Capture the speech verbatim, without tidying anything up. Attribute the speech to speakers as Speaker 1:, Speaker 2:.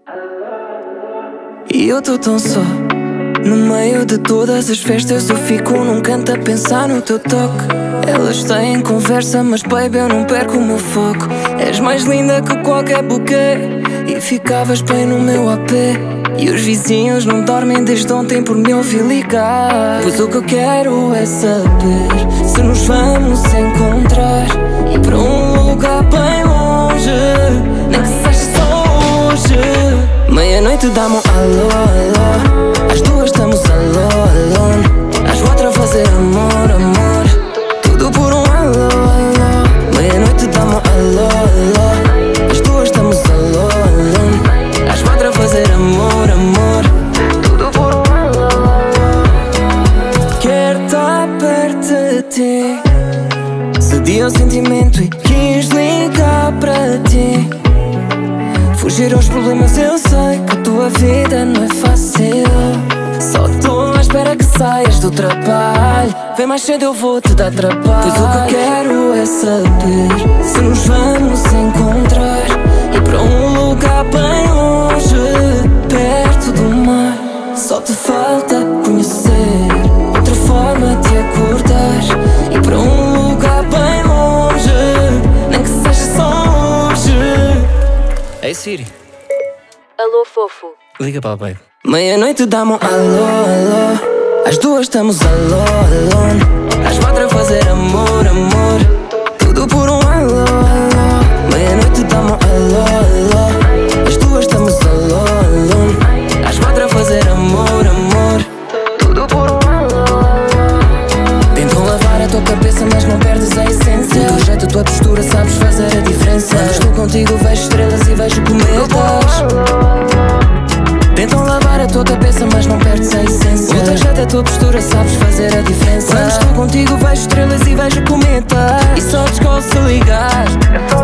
Speaker 1: E eu tô tão só. No meio de todas as festas eu fico num canto a pensar no teu toque. Elas têm conversa, mas baby eu não perco o meu foco. És mais linda que qualquer buquê e ficavas bem no meu A P. E os vizinhos não dormem desde ontem por me ouvir ligar. Pois o que eu quero é saber se nos vamos encontrar e para um lugar bem longe, nem que seja só hoje. Meia-noite dá-me um alô, alô. Às duas estamos alô, alô. Às quatro a fazer amor, amor. Tudo por um alô, alô. Meia-noite dá-me um alô, alô. Às duas estamos alô, alô. Às quatro a fazer amor, amor. Tudo por um alô, alô. Quero estar perto de ti. Cedi ao sentimento e quis ligar para ti. Fugir aos problemas, eu sei que a tua vida não é fácil. Só estou à espera que saias do trabalho. Vem mais cedo, eu vou te dar trabalho. Pois o que eu quero é saber se nos vamos encontrar e para um lugar bem longe, perto do mar. Só te falta conhecer outra forma de acordar e para um lugar bem longe, nem que seja só hoje. Ei Siri.
Speaker 2: Alô, fofo.
Speaker 1: Liga para o baby. Meia-noite dá-me um alô, alô. Às duas estamos alô, alô. Às quatro a fazer amor, amor. Tudo por um alô, alô. Meia-noite dá-me um alô, alô. Às duas estamos alô, alô. Às quatro a fazer amor, amor. Tudo por um alô, alô. Tentam lavar a tua cabeça, mas não perdes a essência. O teu jeito, a tua postura, sabes fazer a diferença. Quando estou contigo vejo estrelas e vejo cometas. Tentam lavar a tua cabeça, mas não perdes a essência. O teu jeito, a tua postura, sabes fazer a diferença. Quando estou contigo vejo estrelas e vejo cometas. E só descobre se ligar.